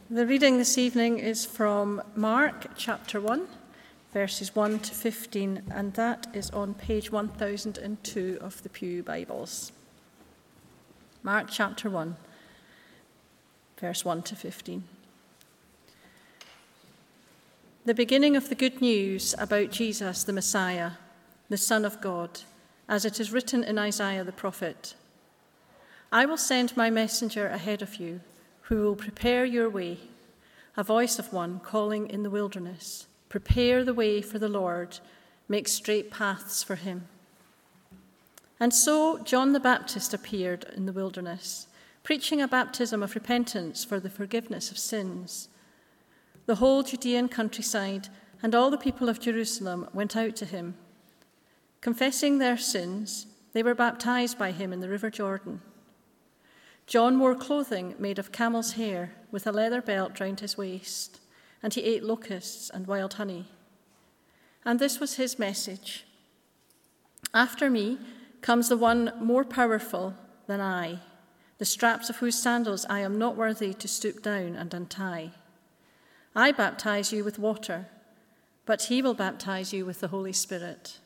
The reading this evening is from Mark chapter 1, verses 1 to 15, and that is on page 1002 of the Pew Bibles. Mark chapter 1, verse 1 to 15. The beginning of the good news about Jesus the Messiah, the Son of God, as it is written in Isaiah the prophet. I will send my messenger ahead of you, who will prepare your way, a voice of one calling in the wilderness. Prepare the way for the Lord, make straight paths for him. And so John the Baptist appeared in the wilderness, preaching a baptism of repentance for the forgiveness of sins. The whole Judean countryside and all the people of Jerusalem went out to him. Confessing their sins, they were baptized by him in the river Jordan. John wore clothing made of camel's hair with a leather belt round his waist, and he ate locusts and wild honey. And this was his message: After me comes the one more powerful than I, the straps of whose sandals I am not worthy to stoop down and untie. I baptize you with water, but he will baptize you with the Holy Spirit.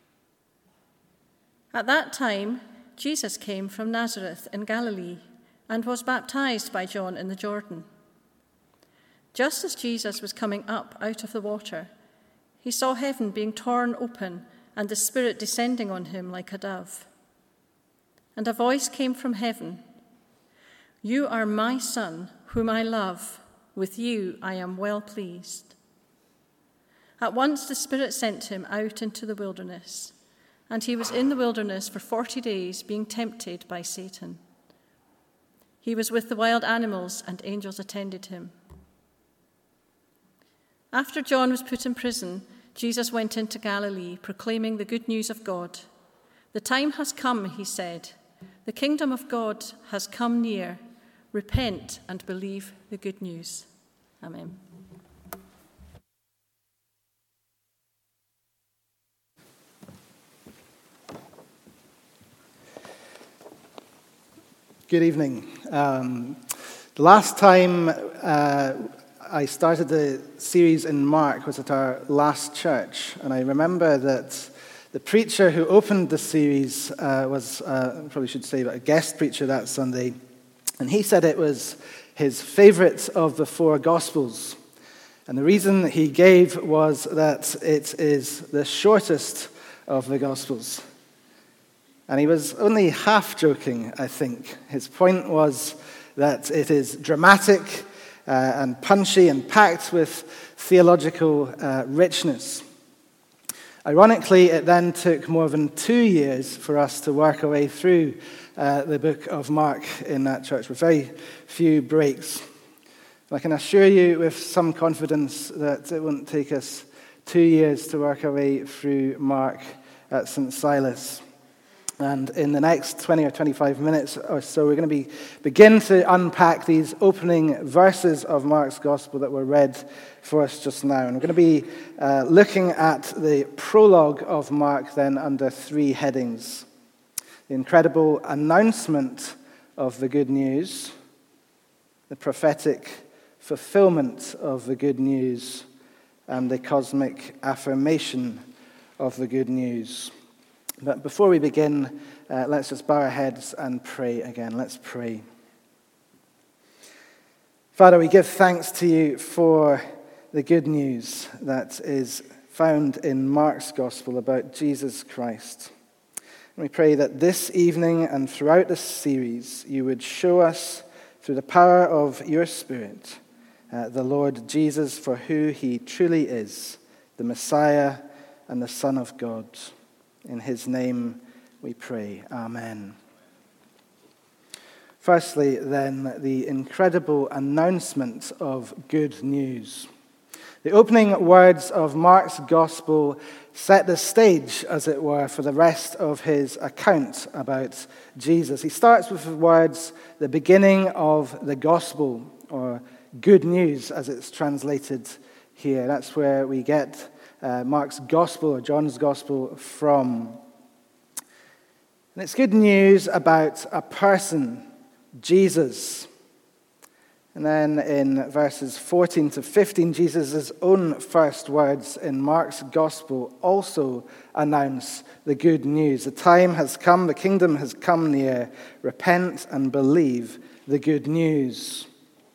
At that time, Jesus came from Nazareth in Galilee and was baptized by John in the Jordan. Just as Jesus was coming up out of the water, he saw heaven being torn open and the Spirit descending on him like a dove. And a voice came from heaven, "You are my Son, whom I love. With you I am well pleased." At once the Spirit sent him out into the wilderness, and he was in the wilderness for 40 days, being tempted by Satan. He was with the wild animals, and angels attended him. After John was put in prison, Jesus went into Galilee, proclaiming the good news of God. "The time has come," he said. "The kingdom of God has come near. Repent and believe the good news." Amen. Good evening. The last time I started the series in Mark was at our last church, and I remember that the preacher who opened the series was, I probably should say, a guest preacher that Sunday, and he said it was his favorite of the four Gospels. And the reason he gave was that it is the shortest of the Gospels. And he was only half joking, I think. His point was that it is dramatic and punchy and packed with theological richness. Ironically, it then took more than 2 years for us to work our way through the book of Mark in that church, with very few breaks. I can assure you with some confidence that it won't take us 2 years to work our way through Mark at St. Silas. And in the next 20 or 25 minutes or so, we're going to begin to unpack these opening verses of Mark's Gospel that were read for us just now. And we're going to be looking at the prologue of Mark then under 3 headings: the incredible announcement of the good news, the prophetic fulfillment of the good news, and the cosmic affirmation of the good news. But before we begin, let's just bow our heads and pray again. Let's pray. Father, we give thanks to you for the good news that is found in Mark's Gospel about Jesus Christ. And we pray that this evening and throughout this series, you would show us, through the power of your Spirit, the Lord Jesus for who he truly is, the Messiah and the Son of God. In his name we pray. Amen. Firstly, then, the incredible announcement of good news. The opening words of Mark's Gospel set the stage, as it were, for the rest of his account about Jesus. He starts with the words, the beginning of the Gospel, or good news as it's translated here. That's where we get Mark's Gospel, or John's Gospel, from. And it's good news about a person, Jesus. And then in verses 14 to 15, Jesus' own first words in Mark's gospel also announce the good news. The time has come, the kingdom has come near. Repent and believe the good news.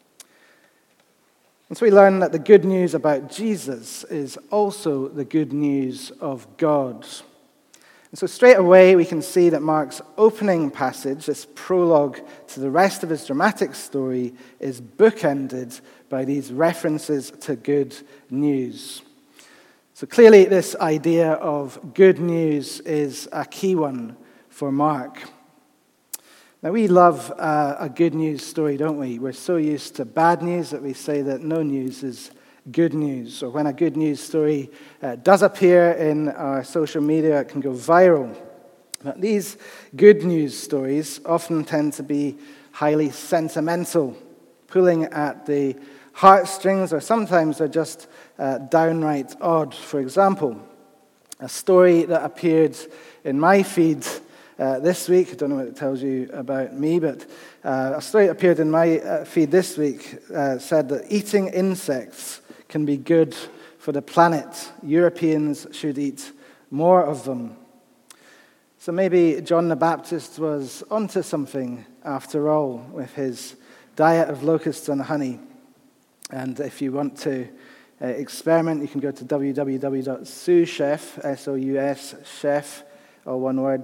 And so we learn that the good news about Jesus is also the good news of God. And so straight away we can see that Mark's opening passage, this prologue to the rest of his dramatic story, is bookended by these references to good news. So clearly this idea of good news is a key one for Mark. Now we love a good news story, don't we? We're so used to bad news that we say that no news is good news, or when a good news story does appear in our social media, it can go viral. But these good news stories often tend to be highly sentimental, pulling at the heartstrings, or sometimes they're just downright odd. For example, a story that appeared in my feed this week, I don't know what it tells you about me, but a story that appeared in my feed this week said that eating insects can be good for the planet. Europeans should eat more of them. So maybe John the Baptist was onto something after all with his diet of locusts and honey. And if you want to experiment, you can go to www.souschef, S-O-U-S, chef, all one word,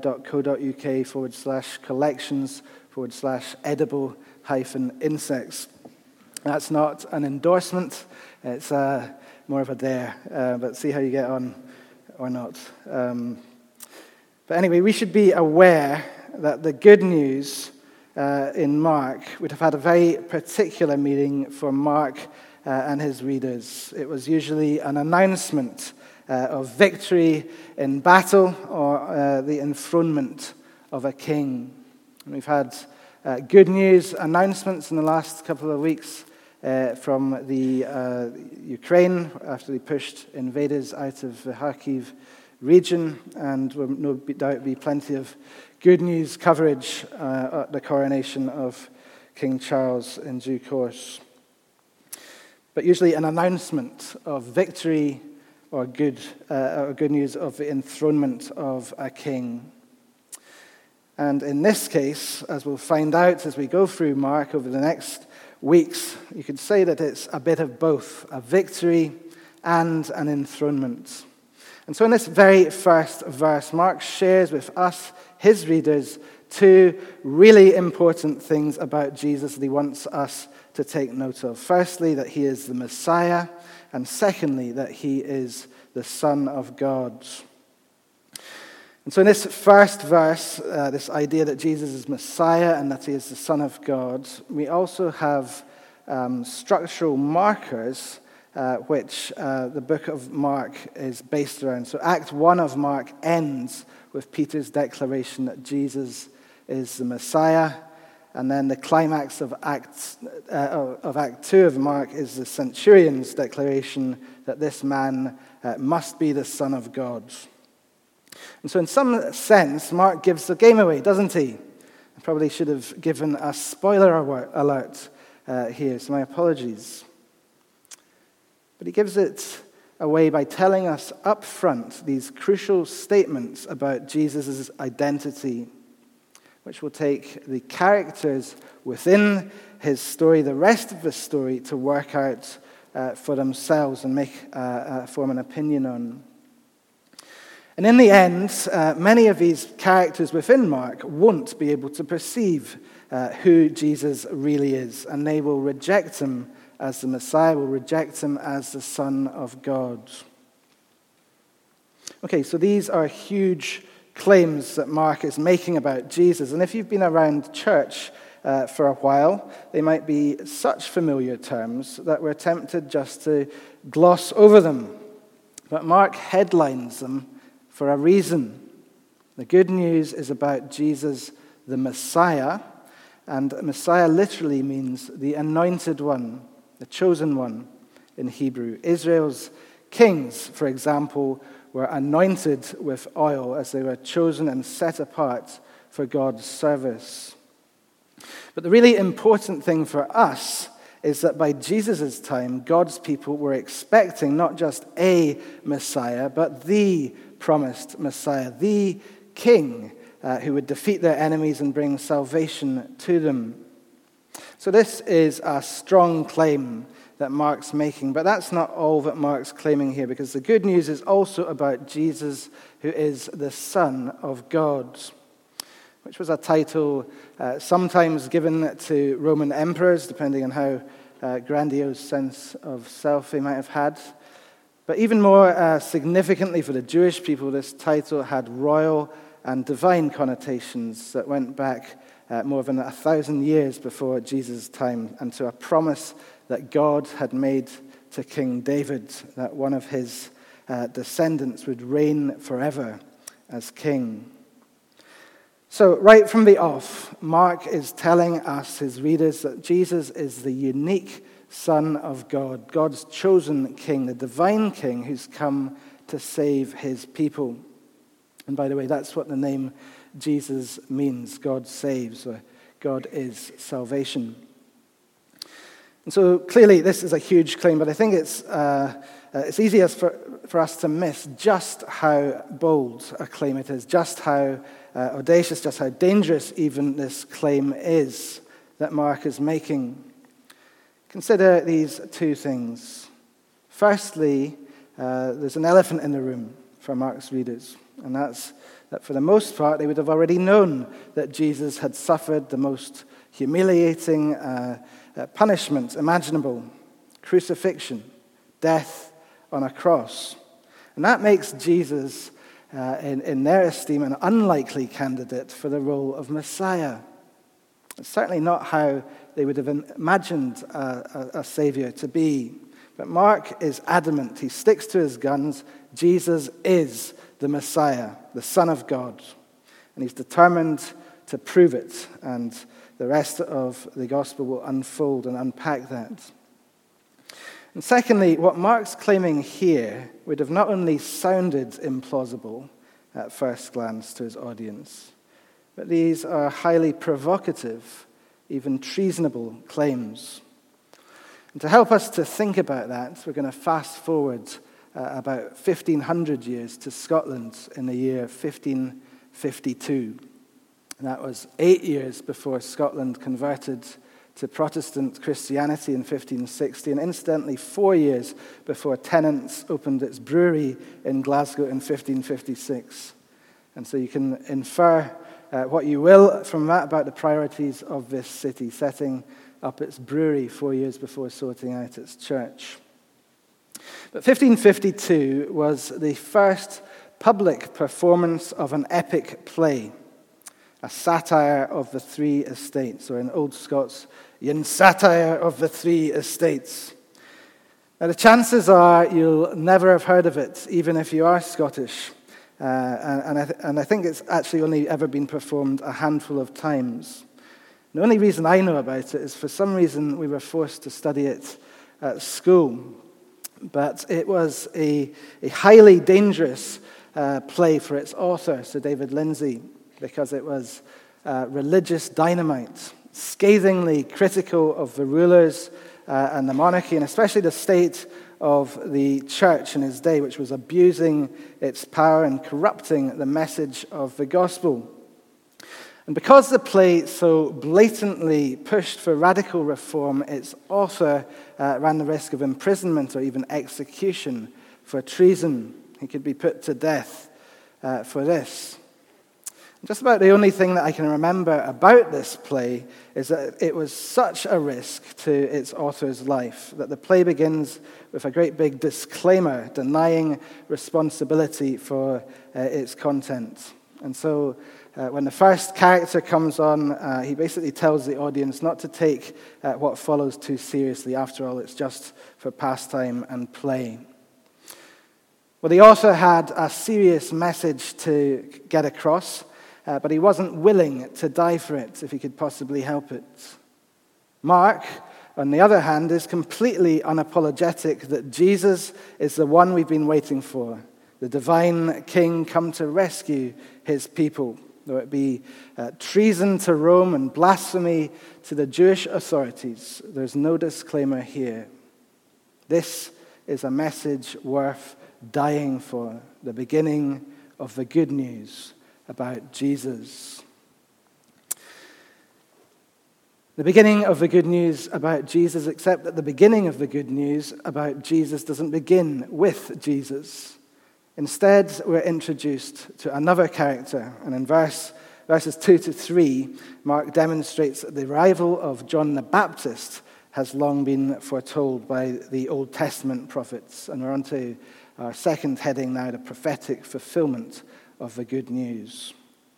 .co.uk/collections/edible-insects. That's not an endorsement. It's more of a dare, but see how you get on or not. But anyway, we should be aware that the good news in Mark would have had a very particular meaning for Mark and his readers. It was usually an announcement of victory in battle or the enthronement of a king. And we've had good news announcements in the last couple of weeks from the Ukraine after they pushed invaders out of the Kharkiv region, and there will no doubt be plenty of good news coverage at the coronation of King Charles in due course. But usually an announcement of victory or good news of the enthronement of a king. And in this case, as we'll find out as we go through Mark over the next weeks, you could say that it's a bit of both, a victory and an enthronement. And so in this very first verse, Mark shares with us, his readers, two really important things about Jesus that he wants us to take note of. Firstly, that he is the Messiah, and secondly, that he is the Son of God. And so in this first verse, this idea that Jesus is Messiah and that he is the Son of God, we also have structural markers which the book of Mark is based around. So Act 1 of Mark ends with Peter's declaration that Jesus is the Messiah, and then the climax of Act 2 of Mark is the centurion's declaration that this man must be the Son of God. And so in some sense, Mark gives the game away, doesn't he? I probably should have given a spoiler alert here, so my apologies. But he gives it away by telling us up front these crucial statements about Jesus' identity, which will take the characters within his story, the rest of the story, to work out for themselves and form an opinion on. And in the end, many of these characters within Mark won't be able to perceive who Jesus really is, and they will reject him as the Messiah, will reject him as the Son of God. Okay, so these are huge claims that Mark is making about Jesus, and if you've been around church for a while, they might be such familiar terms that we're tempted just to gloss over them. But Mark headlines them for a reason. The good news is about Jesus, the Messiah, and Messiah literally means the anointed one, the chosen one in Hebrew. Israel's kings, for example, were anointed with oil as they were chosen and set apart for God's service. But the really important thing for us is that by Jesus' time, God's people were expecting not just a Messiah, but the promised Messiah, the King who would defeat their enemies and bring salvation to them. So this is a strong claim that Mark's making, but that's not all that Mark's claiming here, because the good news is also about Jesus, who is the Son of God, which was a title sometimes given to Roman emperors, depending on how grandiose sense of self they might have had. But even more significantly for the Jewish people, this title had royal and divine connotations that went back more than 1,000 years before Jesus' time, and to a promise that God had made to King David, that one of his descendants would reign forever as king. So right from the off, Mark is telling us, his readers, that Jesus is the unique Son of God, God's chosen king, the divine king who's come to save his people. And by the way, that's what the name Jesus means, God saves, or God is salvation. And so clearly this is a huge claim, but I think it's easiest for us to miss just how bold a claim it is, just how audacious, just how dangerous even this claim is that Mark is making. Consider these two things. Firstly, there's an elephant in the room for Mark's readers, and that's that for the most part they would have already known that Jesus had suffered the most humiliating punishment imaginable: crucifixion, death on a cross. And that makes Jesus, in their esteem, an unlikely candidate for the role of Messiah. It's certainly not how they would have imagined a Savior to be. But Mark is adamant. He sticks to his guns. Jesus is the Messiah, the Son of God. And he's determined to prove it. And the rest of the gospel will unfold and unpack that. And secondly, what Mark's claiming here would have not only sounded implausible at first glance to his audience, but these are highly provocative, even treasonable claims. And to help us to think about that, we're going to fast forward about 1,500 years to Scotland in the year 1552. And that was 8 years before Scotland converted to Protestant Christianity in 1560, and incidentally 4 years before Tennent's opened its brewery in Glasgow in 1556. And so you can infer what you will from that about the priorities of this city, setting up its brewery 4 years before sorting out its church. But 1552 was the first public performance of an epic play, a satire of the three estates, or in Old Scots, "Yin satire of the three estates." Now, the chances are you'll never have heard of it, even if you are Scottish. And I think it's actually only ever been performed a handful of times. The only reason I know about it is for some reason we were forced to study it at school. But it was a highly dangerous play for its author, Sir David Lindsay, because it was religious dynamite, scathingly critical of the rulers and the monarchy, and especially the state of the church in his day, which was abusing its power and corrupting the message of the gospel. And because the play so blatantly pushed for radical reform, its author ran the risk of imprisonment or even execution for treason. He could be put to death for this. Just about the only thing that I can remember about this play is that it was such a risk to its author's life that the play begins with a great big disclaimer denying responsibility for its content. And so when the first character comes on, he basically tells the audience not to take what follows too seriously. After all, it's just for pastime and play. Well, the author had a serious message to get across, but he wasn't willing to die for it if he could possibly help it. Mark, on the other hand, is completely unapologetic that Jesus is the one we've been waiting for, the divine King come to rescue his people. though it be treason to Rome and blasphemy to the Jewish authorities. There's no disclaimer here. This is a message worth dying for, the beginning of the good news about Jesus. The beginning of the good news about Jesus, except that the beginning of the good news about Jesus doesn't begin with Jesus. Instead, we're introduced to another character, and in verses 2 to 3, Mark demonstrates that the arrival of John the Baptist has long been foretold by the Old Testament prophets. And we're on to our second heading now, the prophetic fulfillment of the good news.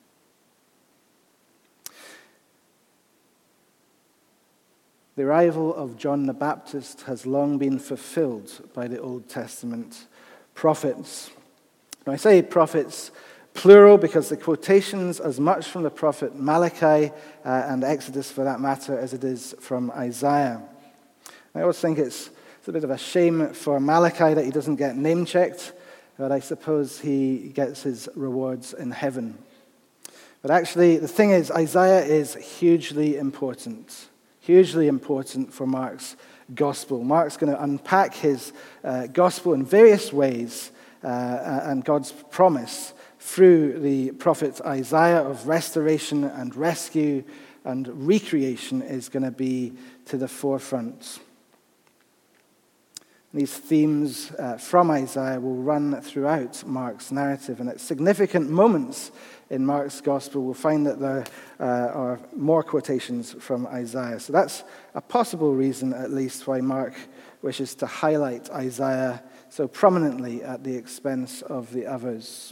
The arrival of John the Baptist has long been fulfilled by the Old Testament prophets. Now, I say prophets plural because the quotation's as much from the prophet Malachi and Exodus for that matter as it is from Isaiah. I always think it's a bit of a shame for Malachi that he doesn't get name-checked, but I suppose he gets his rewards in heaven. But actually, the thing is, Isaiah is hugely important for Mark's gospel. Mark's going to unpack his gospel in various ways and God's promise through the prophet Isaiah of restoration and rescue and recreation is going to be to the forefront. These themes from Isaiah will run throughout Mark's narrative, and at significant moments in Mark's gospel, we'll find that there are more quotations from Isaiah. So that's a possible reason, at least, why Mark wishes to highlight Isaiah so prominently at the expense of the others.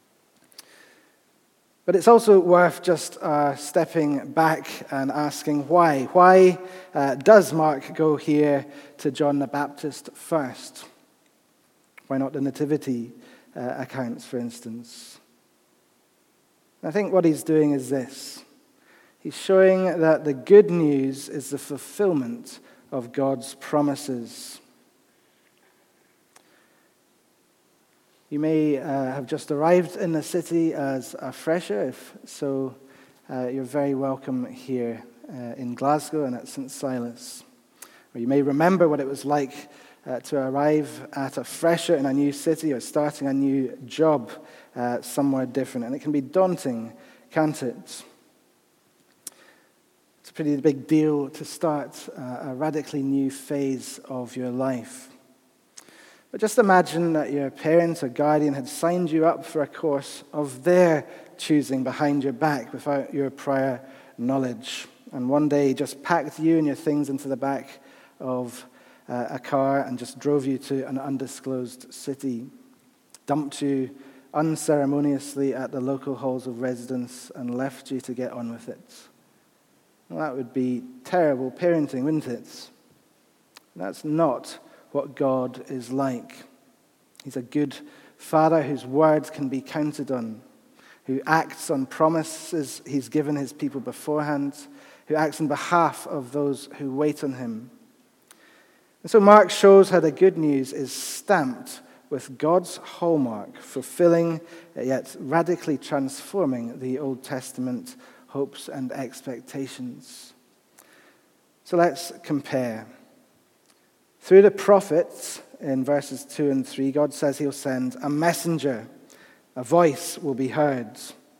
But it's also worth just stepping back and asking why. Why does Mark go here to John the Baptist first? Why not the nativity accounts, for instance? I think what he's doing is this. He's showing that the good news is the fulfillment of God's promises. You may have just arrived in the city as a fresher, if so, you're very welcome here in Glasgow and at St. Silas. Or you may remember what it was like to arrive at a fresher in a new city or starting a new job somewhere different. And it can be daunting, can't it? It's a pretty big deal to start a radically new phase of your life. But just imagine that your parent or guardian had signed you up for a course of their choosing behind your back without your prior knowledge. And one day just packed you and your things into the back of a car and just drove you to an undisclosed city, dumped you unceremoniously at the local halls of residence and left you to get on with it. Well, that would be terrible parenting, wouldn't it? That's not what God is like. He's a good Father whose words can be counted on, who acts on promises he's given his people beforehand, who acts on behalf of those who wait on him. And so Mark shows how the good news is stamped with God's hallmark, fulfilling yet radically transforming the Old Testament hopes and expectations. So let's compare. Through the prophets, in verses 2 and 3, God says he'll send a messenger. A voice will be heard.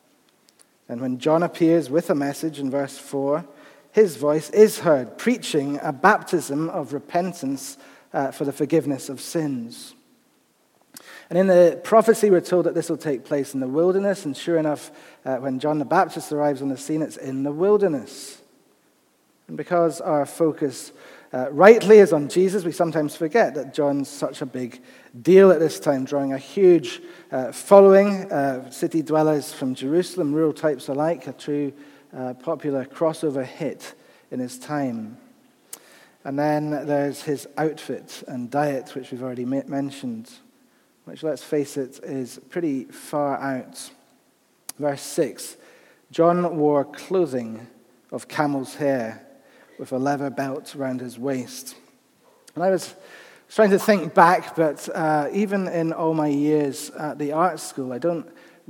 And when John appears with a message in verse 4, his voice is heard, preaching a baptism of repentance for the forgiveness of sins. And in the prophecy, we're told that this will take place in the wilderness. And sure enough, when John the Baptist arrives on the scene, it's in the wilderness. And because our focus rightly is on Jesus, we sometimes forget that John's such a big deal at this time, drawing a huge following, city dwellers from Jerusalem, rural types alike, a true popular crossover hit in his time. And then there's his outfit and diet, which we've already mentioned, which, let's face it, is pretty far out. Verse 6, John wore clothing of camel's hair with a leather belt around his waist. And I was trying to think back, but even in all my years at the art school, I don't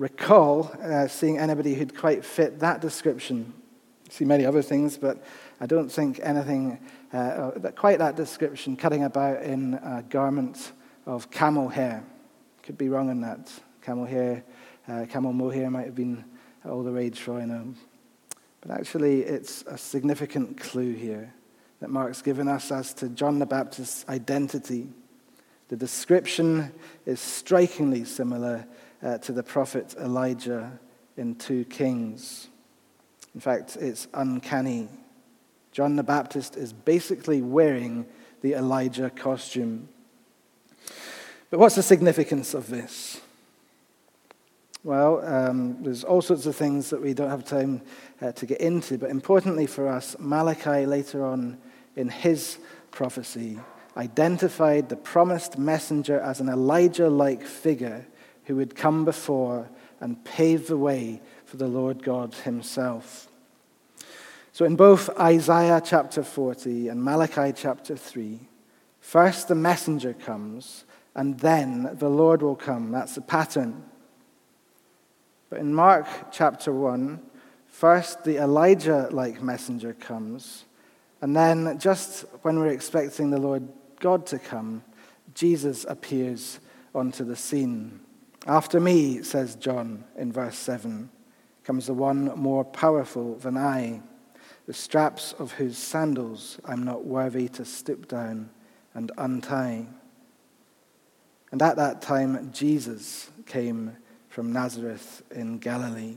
recall seeing anybody who'd quite fit that description. I see many other things, but I don't think anything quite that description, cutting about in a garment of camel hair. Could be wrong on that. Camel hair, camel mohair might have been all the rage for, I know. But actually, it's a significant clue here that Mark's given us as to John the Baptist's identity. The description is strikingly similar to the prophet Elijah in 2 Kings. In fact, it's uncanny. John the Baptist is basically wearing the Elijah costume. But what's the significance of this? Well, there's all sorts of things that we don't have time to get into, but importantly for us, Malachi later on in his prophecy identified the promised messenger as an Elijah-like figure who would come before and pave the way for the Lord God himself. So in both Isaiah chapter 40 and Malachi chapter 3, first the messenger comes, and then the Lord will come. That's the pattern. But in Mark chapter 1, first the Elijah-like messenger comes, and then just when we're expecting the Lord God to come, Jesus appears onto the scene. After me, says John in verse 7, comes the one more powerful than I, the straps of whose sandals I'm not worthy to stoop down and untie. And at that time, Jesus came from Nazareth in Galilee.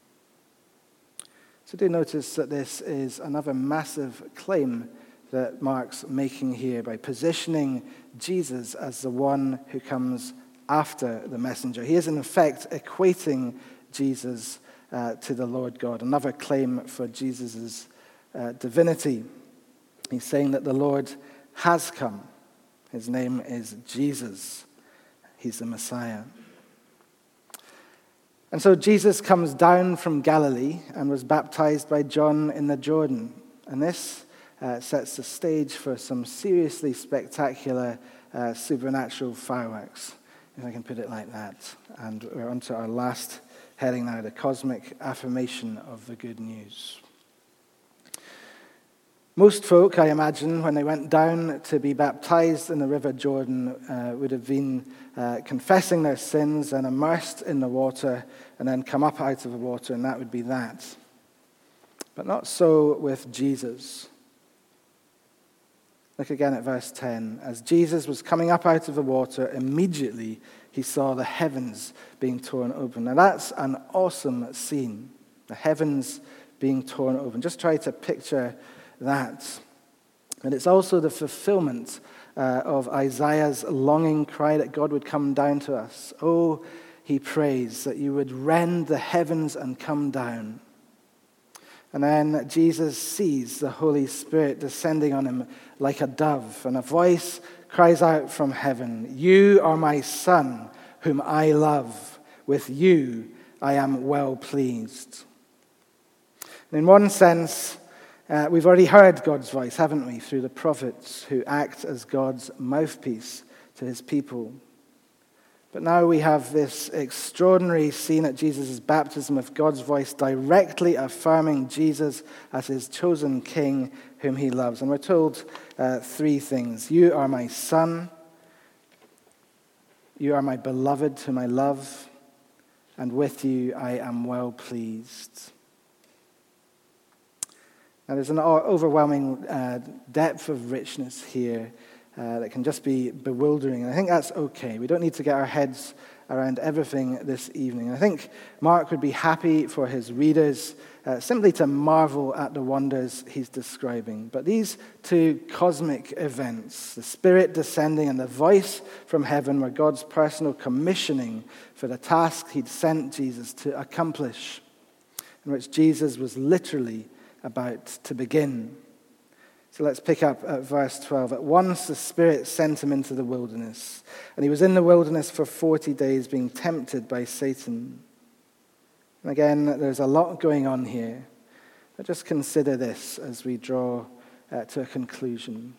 So do notice that this is another massive claim that Mark's making here by positioning Jesus as the one who comes after the messenger. He is in effect equating Jesus to the Lord God, another claim for Jesus' divinity. He's saying that the Lord has come. His name is Jesus. He's the Messiah. And so Jesus comes down from Galilee and was baptized by John in the Jordan. And this sets the stage for some seriously spectacular supernatural fireworks, if I can put it like that. And we're on to our last heading now, the cosmic affirmation of the good news. Most folk, I imagine, when they went down to be baptized in the River Jordan, would have been confessing their sins and immersed in the water and then come up out of the water, and that would be that. But not so with Jesus. Look again at verse 10. As Jesus was coming up out of the water, immediately he saw the heavens being torn open. Now that's an awesome scene, the heavens being torn open. Just try to picture that. And it's also the fulfillment of Isaiah's longing cry that God would come down to us. Oh, he prays that you would rend the heavens and come down. And then Jesus sees the Holy Spirit descending on him like a dove, and a voice cries out from heaven, "You are my Son, whom I love. With you I am well pleased." And in one sense, we've already heard God's voice, haven't we, through the prophets who act as God's mouthpiece to his people. But now we have this extraordinary scene at Jesus' baptism of God's voice directly affirming Jesus as his chosen king whom he loves. And we're told three things. You are my Son, you are my beloved whom I love, and with you I am well pleased. Now, there's an overwhelming depth of richness here that can just be bewildering, and I think that's okay. We don't need to get our heads around everything this evening. I think Mark would be happy for his readers simply to marvel at the wonders he's describing. But these two cosmic events, the Spirit descending and the voice from heaven, were God's personal commissioning for the task he'd sent Jesus to accomplish, in which Jesus was literally about to begin. So let's pick up at verse 12. At once the Spirit sent him into the wilderness, and he was in the wilderness for 40 days being tempted by Satan. And again, there's a lot going on here. But just consider this as we draw to a conclusion.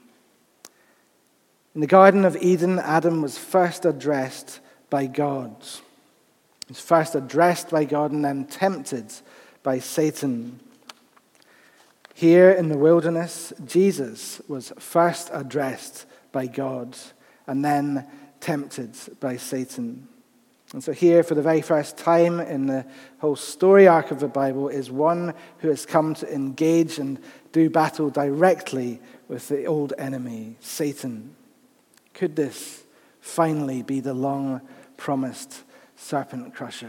In the Garden of Eden, Adam was first addressed by God. He's first addressed by God and then tempted by Satan. Here in the wilderness, Jesus was first addressed by God and then tempted by Satan. And so here, for the very first time in the whole story arc of the Bible, is one who has come to engage and do battle directly with the old enemy, Satan. Could this finally be the long-promised serpent crusher?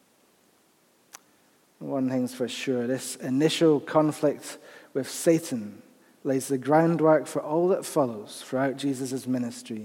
One thing's for sure, this initial conflict with Satan lays the groundwork for all that follows throughout Jesus' ministry.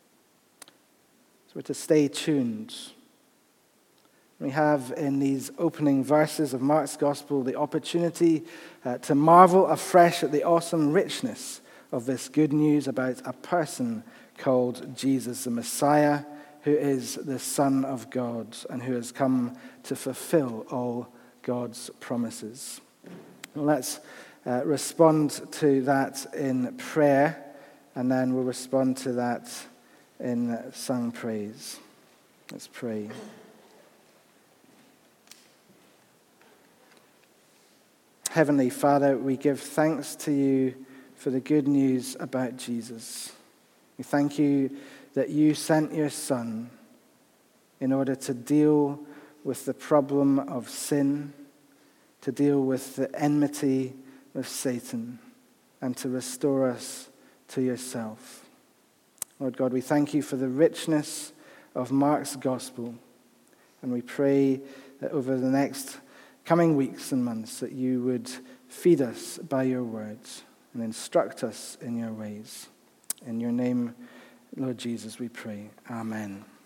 So we're to stay tuned. We have in these opening verses of Mark's Gospel the opportunity to marvel afresh at the awesome richness of this good news about a person called Jesus, the Messiah, who is the Son of God and who has come to fulfill all God's promises. Well, let's respond to that in prayer, and then we'll respond to that in sung praise. Let's pray. Heavenly Father, we give thanks to you for the good news about Jesus. We thank you that you sent your Son in order to deal with the problem of sin, to deal with the enmity of Satan, and to restore us to yourself. Lord God, we thank you for the richness of Mark's Gospel, and we pray that over the next coming weeks and months that you would feed us by your words and instruct us in your ways. In your name, Lord Jesus, we pray. Amen.